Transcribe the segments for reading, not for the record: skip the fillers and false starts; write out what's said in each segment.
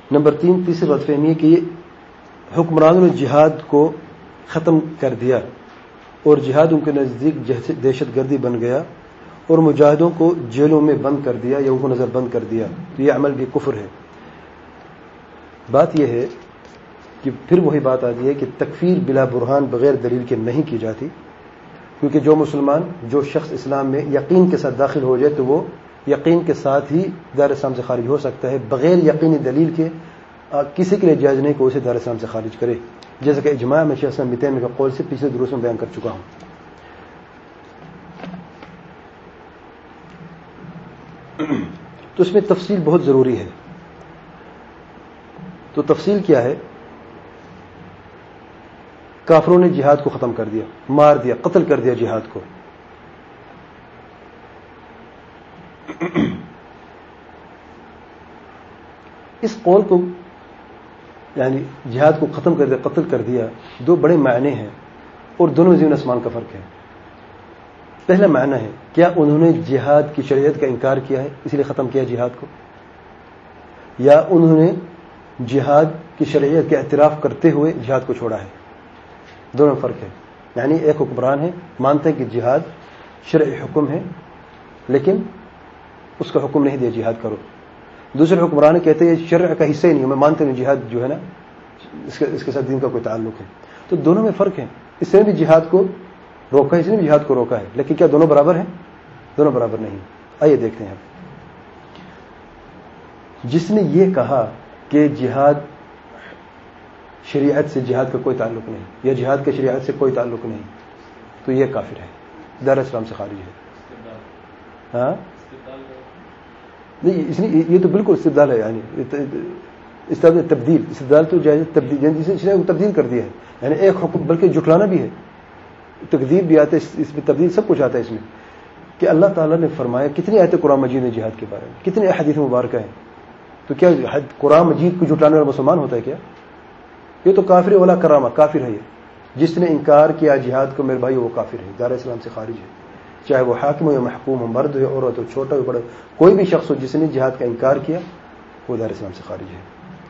Number 3 تیسری غلط فہمی ہے کہ یہ حکمرانوں نے جہاد کو ختم کر دیا اور جہاد ان کے نزدیک دہشت گردی بن گیا اور مجاہدوں کو جیلوں میں بند کر دیا یا ان کو نظر بند کر دیا، تو یہ عمل بھی کفر ہے۔ بات یہ ہے کہ پھر وہی بات آتی ہے کہ تکفیر بلا برہان بغیر دلیل کے نہیں کی جاتی، کیونکہ جو شخص اسلام میں یقین کے ساتھ داخل ہو جائے تو وہ یقین کے ساتھ ہی دار اسلام سے خارج ہو سکتا ہے، بغیر یقینی دلیل کے کسی کے لیے جائز نہیں کہ اسے دار اسلام سے خارج کرے، جیسا کہ اجماع میں شیخ ابن تیمیہ کا قول سے پچھلے دروس میں بیان کر چکا ہوں۔ تو اس میں تفصیل بہت ضروری ہے۔ تو تفصیل کیا ہے؟ کافروں نے جہاد کو ختم کر دیا، مار دیا، قتل کر دیا جہاد کو۔ اس قول کو یعنی جہاد کو ختم کر دیا، قتل کر دیا، دو بڑے معنی ہیں اور دونوں زمین آسمان کا فرق ہے۔ پہلا معنی ہے کیا انہوں نے جہاد کی شریعت کا انکار کیا ہے اس لیے ختم کیا جہاد کو، یا انہوں نے جہاد کی شریعت کے اعتراف کرتے ہوئے جہاد کو چھوڑا ہے؟ دونوں فرق ہے۔ یعنی ایک حکمران ہے مانتے ہیں کہ جہاد شرعی حکم ہے لیکن اس کا حکم نہیں دیا جہاد کرو، دوسرے حکمران کہتے ہیں یہ شرع کا حصہ ہی نہیں ہے، میں مانتے ہیں جہاد جو ہے نا اس کے ساتھ دین کا کوئی تعلق ہے۔ تو دونوں میں فرق ہے، اس نے بھی جہاد کو روکا ہے، اس نے بھی جہاد کو روکا ہے، لیکن کیا دونوں برابر ہیں؟ دونوں برابر نہیں۔ آئیے دیکھتے ہیں۔ جس نے یہ کہا کہ جہاد شریعت سے جہاد کا کوئی تعلق نہیں یا جہاد کے شریعت سے کوئی تعلق نہیں تو یہ کافر ہے، دار اسلام سے خارج ہے۔ ہاں نہیں، اس نے یہ تو بالکل استدلال ہے، یعنی استدلال تو جائز تبدیل، اس نے تبدیل کر دیا ہے، یعنی ایک حکم بلکہ جھٹلانا بھی ہے، تکذیب بھی آتا ہے اس میں، تبدیل سب کچھ آتا ہے اس میں، کہ اللہ تعالیٰ نے فرمایا کتنی آیتیں قرآن مجید نے جہاد کے بارے میں، کتنے احادیث مبارکہ ہیں، تو کیا قرآن مجید کو جھٹلانے والا مسلمان ہوتا ہے کیا؟ یہ تو کافر ولا کرامہ، کافر ہے یہ، جس نے انکار کیا جہاد کو میرے بھائی وہ کافر ہے، دار اسلام سے خارج ہے، چاہے وہ حاکم ہو یا محکوم ہو، مرد ہو عورت ہو، چھوٹا ہو بڑا، کوئی بھی شخص ہو جس نے جہاد کا انکار کیا وہ دار اسلام سے خارج ہے۔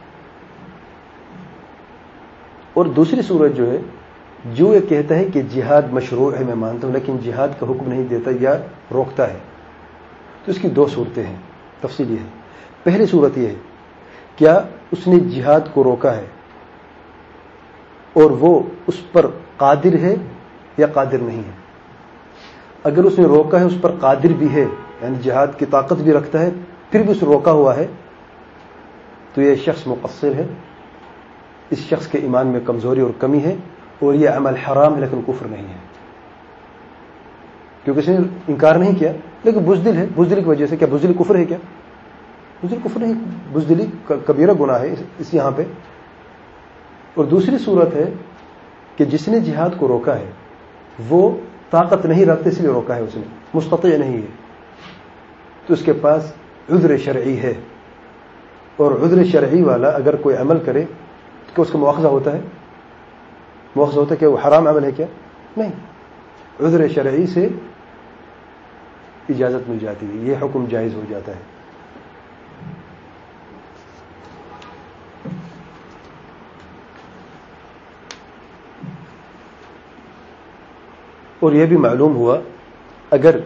اور دوسری صورت جو ہے، جو یہ کہتا ہے کہ جہاد مشروع ہے میں مانتا ہوں لیکن جہاد کا حکم نہیں دیتا یا روکتا ہے، تو اس کی دو صورتیں ہیں، تفصیل یہ ہے۔ پہلی صورت یہ ہے کیا اس نے جہاد کو روکا ہے اور وہ اس پر قادر ہے یا قادر نہیں ہے؟ اگر اس نے روکا ہے اس پر قادر بھی ہے، یعنی جہاد کی طاقت بھی رکھتا ہے پھر بھی اس نے روکا ہوا ہے، تو یہ شخص مقصر ہے، اس شخص کے ایمان میں کمزوری اور کمی ہے اور یہ عمل حرام ہے لیکن کفر نہیں ہے، کیونکہ اس نے انکار نہیں کیا لیکن بزدل ہے، بزدلی کی وجہ سے۔ کیا بزدلی کفر ہے؟ کیا بزدلی کفر نہیں، بزدلی کبیرہ گناہ ہے اس یہاں پہ۔ اور دوسری صورت ہے کہ جس نے جہاد کو روکا ہے وہ طاقت نہیں رکھتے اس لیے روکا ہے، اس نے مستطیع نہیں ہے، تو اس کے پاس عذر شرعی ہے، اور عذر شرعی والا اگر کوئی عمل کرے تو اس کا مواخذہ ہوتا ہے؟ مواخذہ ہوتا ہے کہ وہ حرام عمل ہے؟ کیا نہیں، عذر شرعی سے اجازت مل جاتی ہے، یہ حکم جائز ہو جاتا ہے۔ اور یہ بھی معلوم ہوا اگر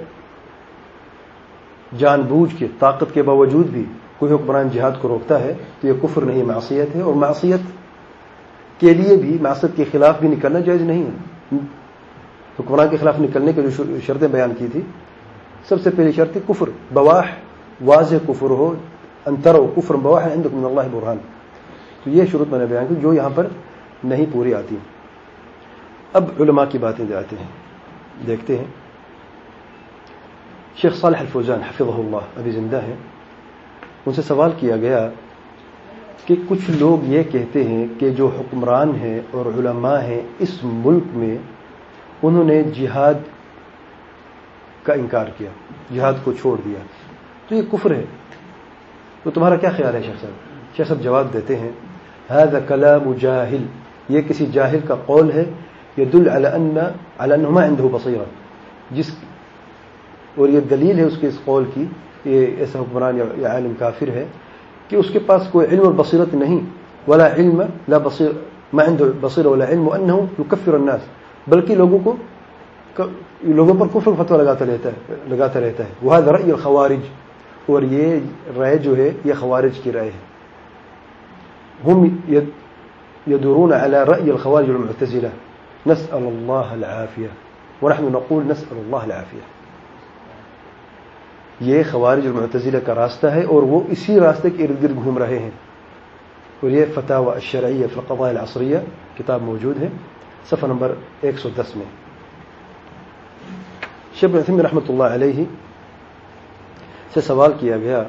جان بوجھ کے طاقت کے باوجود بھی کوئی حکمران جہاد کو روکتا ہے تو یہ کفر نہیں، معصیت ہے، اور معصیت کے لیے بھی، معصیت کے خلاف بھی نکلنا جائز نہیں ہے۔ حکمران کے خلاف نکلنے کے جو شرطیں بیان کی تھی، سب سے پہلی شرط کفر بواح، واضح کفر ہو، انتر کفر بواح عندکم من اللہ برہان، تو یہ شروط میں نے بیان کی جو یہاں پر نہیں پوری آتی۔ اب علماء کی باتیں جاتے ہیں، دیکھتے ہیں۔ شیخ صالح الفوزان حفظہ اللہ ابھی زندہ ہیں، ان سے سوال کیا گیا کہ کچھ لوگ یہ کہتے ہیں کہ جو حکمران ہیں اور علماء ہیں اس ملک میں انہوں نے جہاد کا انکار کیا، جہاد کو چھوڑ دیا، تو یہ کفر ہے، تو تمہارا کیا خیال ہے شیخ صاحب؟ شیخ صاحب جواب دیتے ہیں هذا كلام جاہل، یہ کسی جاہل کا قول ہے، يدل على انه ما عنده بصیرہ، اور یہ دلیل ہے اس کے اس قول کی، یہ ایسا حکمران یا عالم کافر ہے کہ اس کے پاس کوئی علم اور بصیرت نہیں، ولا علم لا بصیر ما عنده بصیرہ ولا علم انه يكفر الناس، بلکہ لوگوں پر کفر فتویٰ لگاتا رہتا ہے. وهذا رأي الخوارج، اور یہ رائے جو ہے یہ خوارج کی رائے ہے. هم يدورون على رأي الخوارج والمعتزلة، نسأل الله العافية ونحن نقول نسأل الله العافية. یہ خوارج اور معتزلہ کا راستہ ہے اور وہ اسی راستے کے ارد گرد گھوم رہے ہیں. اور یہ فتاوی الشرعیہ فی القضاء العصریہ کتاب موجود ہے صفحہ نمبر 110 میں. شیخ ابن عثیمین رحمۃ اللہ علیہ سے سوال کیا گیا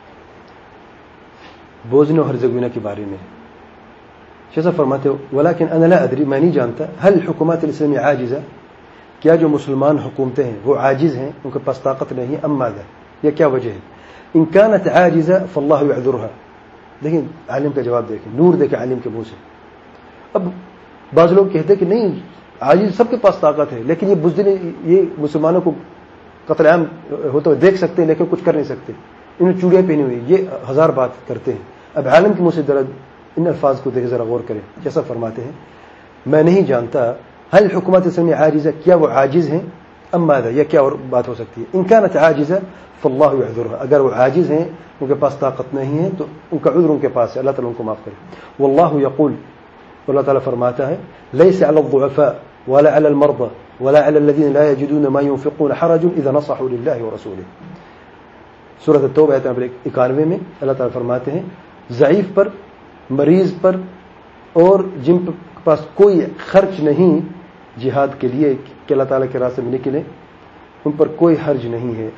بوزنہ و ہرزگوینہ کے بارے میں. شیخ صاحب فرماتے ولیکن انا لا ادری، میں نہیں جانتا، هل الحکومات الاسلامیہ عاجزہ، کیا جو مسلمان حکومتیں ہیں وہ عاجز ہیں، ان کے پاس طاقت نہیں ہے، ام ماذا، یا کیا وجہ ہے. ان كانت عاجزہ فاللہ يعذرها. دیکھیں عالم کا جواب دیکھیں، نور دیکھیں عالم کے منہ سے. اب بعض لوگ کہتے ہیں کہ نہیں عاجز سب کے پاس طاقت ہے، لیکن یہ بزدل یہ مسلمانوں کو قتل عام ہوتا ہوئے دیکھ سکتے ہیں لیکن کچھ کر نہیں سکتے، انہوں نے چوڑیاں پہنی ہوئی، یہ ہزار بات کرتے ہیں. اب عالم کے منہ سے ان الفاظ کو دیکھ ذرا غور کریں. جیسا فرماتے ہیں میں نہیں جانتا هل الحکومات الاسلامیہ عاجزہ، کیا وہ عاجز ہیں، ام ماذا، یا کیا اور بات ہو سکتی ہے. ان كانت عاجزہ فاللہ يعذرها، اگر وہ عاجز ہیں ان کے پاس طاقت نہیں ہے تو ان کا عذر ان کے پاس ہے، اللہ تعالیٰ ان کو معاف کرے. واللہ یقول، اللہ تعالیٰ فرماتا ہے ليس على الضعفاء ولا على المرضى ولا على الذين لا يجدون ما ينفقون حرج اذا نصحوا لله ورسوله. سورۃ التوبہ آیت نمبر 91 میں اللہ تعالیٰ فرماتے ہیں ضعیف پر، مریض پر اور جن کے پاس کوئی خرچ نہیں جہاد کے لیے کہ اللہ تعالیٰ کے راستے میں نکلے، ان پر کوئی حرج نہیں ہے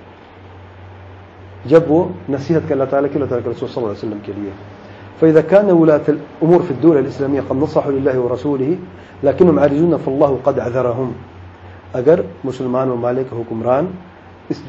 جب وہ نصیحت کے اللہ تعالیٰ کے رسول صلی اللہ علیہ وسلم کے لیے. فإذا كان ولاة الأمور في الدول الإسلامية قد نصحوا لله ورسوله لكنهم عاجزون فالله قد عذرهم. اگر مسلمان ممالک حکمران اس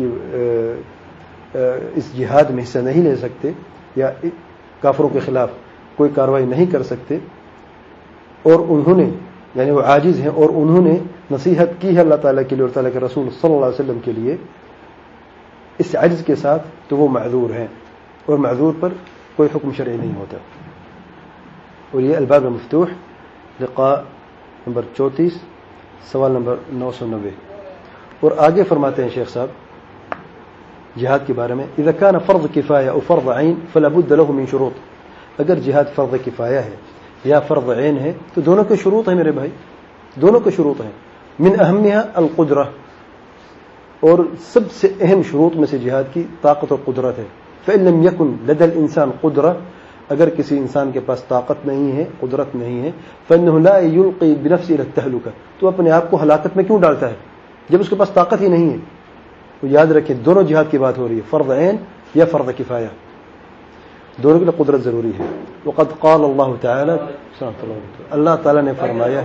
جہاد میں حصہ نہیں لے سکتے یا کافروں کے خلاف کوئی کارروائی نہیں کر سکتے اور انہوں نے یعنی وہ عاجز ہیں اور انہوں نے نصیحت کی ہے اللہ تعالیٰ کے لیے اور تعالیٰ کے رسول صلی اللہ علیہ وسلم کے لیے اس عجز کے ساتھ، تو وہ معذور ہیں اور معذور پر کوئی حکم شرعی نہیں ہوتا. اور یہ الباب مفتوح لقاء نمبر 34 سوال نمبر 990. اور آگے فرماتے ہیں شیخ صاحب جہاد کے بارے میں اذا كان فرض کفایہ او فرض عین فلا بد له من شروط. اگر جہاد فرض کفایہ ہے یا فرض عین ہے تو دونوں کے شروط ہیں میرے بھائی، دونوں کے شروط ہیں. من اہمها القدرہ، اور سب سے اہم شروط میں سے جہاد کی طاقت اور قدرت ہے. فإن لم يكن لدى الإنسان قدرة، اگر کسی انسان کے پاس طاقت نہیں ہے، قدرت نہیں ہے، فإنه لا يلقي بنفسه إلى التهلكة، تو اپنے آپ کو ہلاکت میں کیوں ڈالتا ہے جب اس کے پاس طاقت ہی نہیں ہے. تو یاد رکھیں دونوں جہاد کی بات ہو رہی ہے، فرض عین یا فرض کفایہ، دونوں کے لیے قدرت ضروری ہے. وقد قال اللہ تعالی، اللہ تعالیٰ نے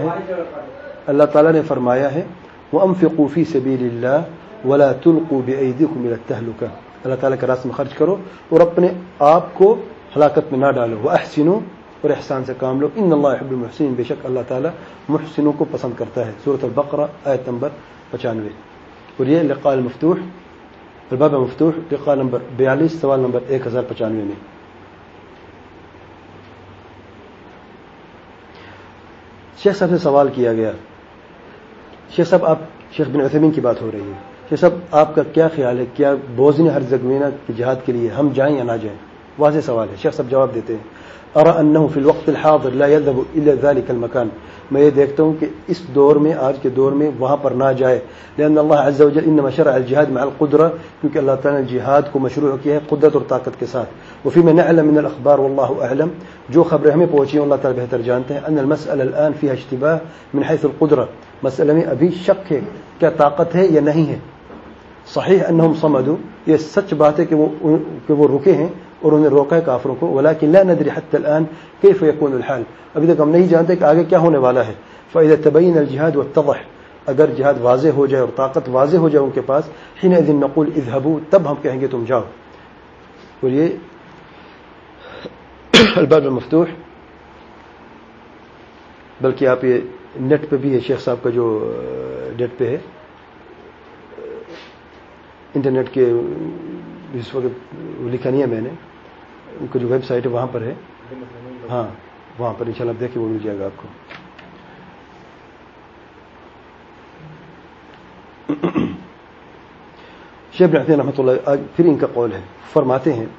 فرمایا ہے وَأَنفِقُوا فِي سَبِيلِ اللَّهِ وَلَا تُلْقُوا بِأَيْدِيكُمْ إِلَى التَّهْلُكَةِ. اللہ تعالیٰ کے راستے میں خرچ کرو اور اپنے آپ کو ہلاکت میں نہ ڈالو. وَأَحْسِنُوا، اور احسان سے کام لو. ان اللہ يحب المحسنین، بے شک اللہ تعالیٰ محسنوں کو پسند کرتا ہے. سورۃ البقرہ آیت نمبر 95. اور یہ لقاء المفتوح الباب مفتوح لقاء نمبر 42 سوال نمبر 1095 میں. شیخ صاحب سے سوال کیا گیا شیخ صاحب آپ شیخ بن عثیمین کی بات ہو رہی ہے، شیخ صاحب آپ کا کیا خیال ہے، کیا بوزنہ ہرزگوینہ کی جہاد کے لیے ہم جائیں یا نہ جائیں؟ واضح سوال ہے. شیخ صاحب جواب دیتے ہیں ارى انه في الوقت الحاضر لا يذهب الى ذلك المكان، میں یہ دیکھتا ہوں کہ اس دور میں، آج کے دور میں وہاں پر نہ جائے. لأن اللہ عز وجل انما شرع الجهاد مع القدرة، کیونکہ اللہ تعالیٰ نے جہاد کو مشروع کیا ہے قدرت اور طاقت کے ساتھ. وفيما نعلم من الاخبار والله اعلم، جو خبریں ہمیں پہنچی ہیں اللہ تعالیٰ بہتر جانتے ہیں، ان المسألة الان فيها اشتباه من حيث القدرة، مسئلے میں ابھی شک ہے کیا طاقت ہے یا نہیں ہے. صحیح انہم صمدوا، یہ سچ بات ہے کہ وہ رکے ہیں اور انہیں روکا ہے کافروں کو. ولكن لا ندري حتى الآن كيف يكون الحال، ابھی تک ہم نہیں جانتے کہ آگے کیا ہونے والا ہے. فإذا تبين الجهاد واتضح، اگر جہاد واضح ہو جائے اور طاقت واضح ہو جائے ان کے پاس، حينئذ نقول اذهبوا، تب ہم کہیں گے تم جاؤ. اور یہ الباب المفتوح، بلکہ آپ یہ نیٹ پہ بھی ہے، شیخ صاحب کا جو نیٹ پہ ہے انٹرنیٹ کے اس وقت لکھا نہیں ہے میں نے، ان کو جو ویب سائٹ ہے وہاں پر ہے, ہاں وہاں پر انشاءاللہ آپ دیکھیں وہ مل جائے گا آپ کو. شیخ ابن عثیمین رحمۃ اللہ پھر ان کا قول ہے, فرماتے ہیں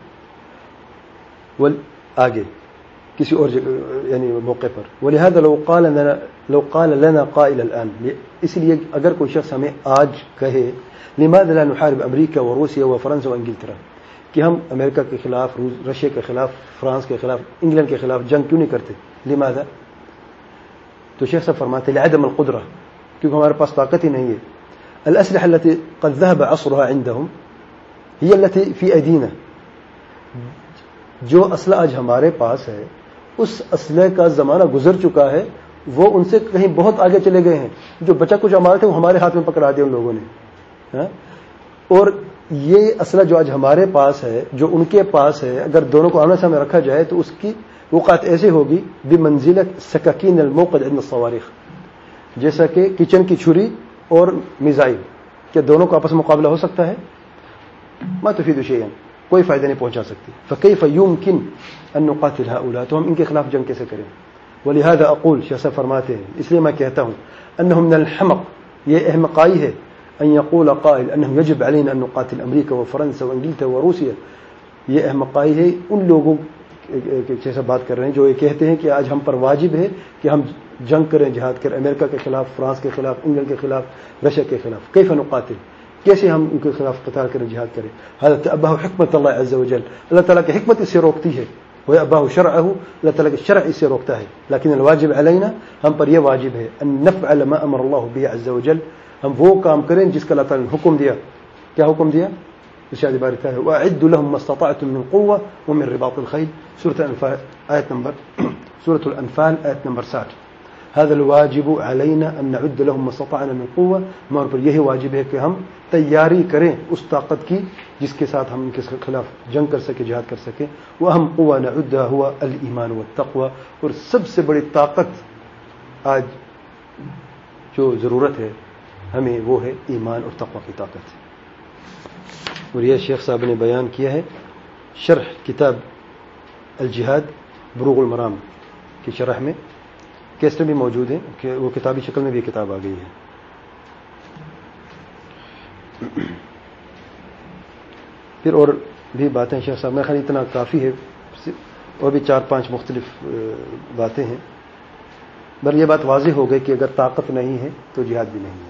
آگے کسی اور یعنی موقع پر, ولہذا لو قال لنا قائل الان, اس لیے اگر کوئی شخص ہمیں آج کہے لماذا لا نحارب امریکہ وروسیا وفرانس وانگلترا, کہ ہم امریکہ کے خلاف, رشیا کے خلاف, فرانس کے خلاف, انگلینڈ کے خلاف جنگ کیوں نہیں کرتے, لماذا؟ تو شیخ صاحب فرماتے لعدم القدرہ, کیونکہ ہمارے پاس طاقت ہی نہیں ہے. الأسلحة التي قد ذهب عصرها عندهم هي التي في أيدينا, جو اسلحہ آج ہمارے پاس ہے اس اسلحے کا زمانہ گزر چکا ہے, وہ ان سے کہیں بہت آگے چلے گئے ہیں. جو بچا کچھ ہمارے تھے وہ ہمارے ہاتھ میں پکڑا دیا ان لوگوں نے. اور یہ اسلحہ جو آج ہمارے پاس ہے, جو ان کے پاس ہے, اگر دونوں کو آمنے سامنے رکھا جائے تو اس کی وقعت ایسے ہوگی بمنزلت سکاکین الموقد عند الصواريخ, جیسا کہ کچن کی چھری اور میزائل, کیا دونوں کا آپس میں مقابلہ ہو سکتا ہے؟ ما تفید شیئا, کوئی فائدہ نہیں پہنچا سکتی. فکیف یمکن ان نقاتل هؤلاء, تو ہم ان کے خلاف جنگ کیسے کریں؟ ولہذا اقول, شیخ صاحب فرماتے ہیں اس لیے میں کہتا ہوں, انه من الحمق, یہ احمقائی ہے, ان يقول قائل انه يجب علينا ان نقاتل امریکہ وفرنسا وانگلترا وروسیا, یہ احمقائی ہے ان لوگوں جیسا بات کر رہے ہیں جو یہ کہتے ہیں کہ آج ہم پر واجب ہے کہ ہم جنگ کریں, جہاد کریں, امریکہ کے خلاف, فرانس کے خلاف, انگلینڈ کے خلاف, رشیا کے خلاف. کیف نقاتل, کیسے ہم ان کے خلاف قتال کریں, جہاد کریں؟ هذا تأباه حکمت اللہ عز وجل, اللہ تعالیٰ کی حکمت اس سے روکتی ہے. ويأباه شرعه, اللہ تعالیٰ کے شرع اس سے روکتا ہے. لیکن الواجب علینا, ہم پر یہ واجب ہے, ان نفعل ما امر اللہ به عز وجل, ہم وہ کام کریں جس کا اللہ تعالیٰ نے حکم دیا. کیا حکم دیا؟ ارشاد باری تعالیٰ, وأعدوا لهم ما استطعتم من قوة ومن رباط الخيل, سورة الأنفال آیت نمبر 60. هذا الواجب علينا ان نعد لهم ما استطعنا من قوة, ہمارے پر یہی واجب ہے کہ ہم تیاری کریں اس طاقت کی جس کے ساتھ ہم ان کے خلاف جنگ کر سکیں, جہاد کر سکیں. واهم قوة نعدها هو الایمان والتقوى, اور سب سے بڑی طاقت آج جو ضرورت ہے ہمیں وہ ہے ایمان اور تقوی کی طاقت. اور یہ شیخ صاحب نے بیان کیا ہے شرح کتاب الجہاد بلوغ المرام کی شرح میں, کیسٹ بھی موجود ہیں کہ وہ کتابی شکل میں بھی کتاب آ گئی ہے. پھر اور بھی باتیں شیخ صاحب, میں خیال اتنا کافی ہے, اور بھی 4-5 مختلف باتیں ہیں. بل یہ بات واضح ہو گئی کہ اگر طاقت نہیں ہے تو جہاد بھی نہیں ہے.